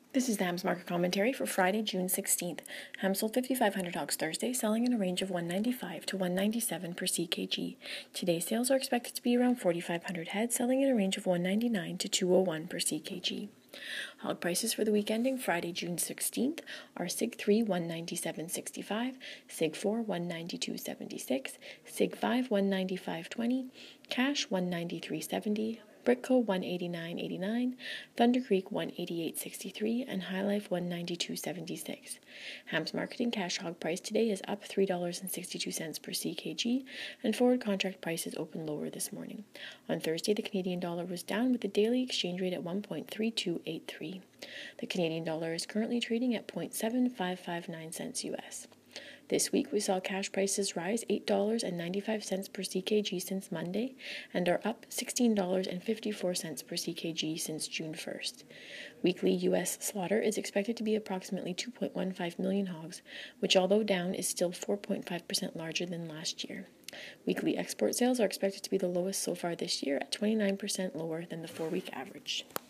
This is the Hams Market Commentary for Friday, June 16th. Hams sold 5,500 hogs Thursday, selling in a range of 195 to 197 per ckg. Today's sales are expected to be around 4,500 head, selling in a range of 199 to 201 per ckg. Hog prices for the week ending Friday, June 16th are Sig 3 197.65, Sig 4 192.76, Sig 5 195.20, Cash 193.70, Britco 189.89, Thunder Creek 188.63, and High Life 192.76. Hams Marketing cash hog price today is up $3.62 per ckg, and forward contract prices opened lower this morning. On Thursday, the Canadian dollar was down with the daily exchange rate at 1.3283. The Canadian dollar is currently trading at 0.7559 cents US. This week, we saw cash prices rise $8.95 per ckg since Monday and are up $16.54 per ckg since June 1st. Weekly U.S. slaughter is expected to be approximately 2.15 million hogs, which, although down, is still 4.5% larger than last year. Weekly export sales are expected to be the lowest so far this year at 29% lower than the 4-week average.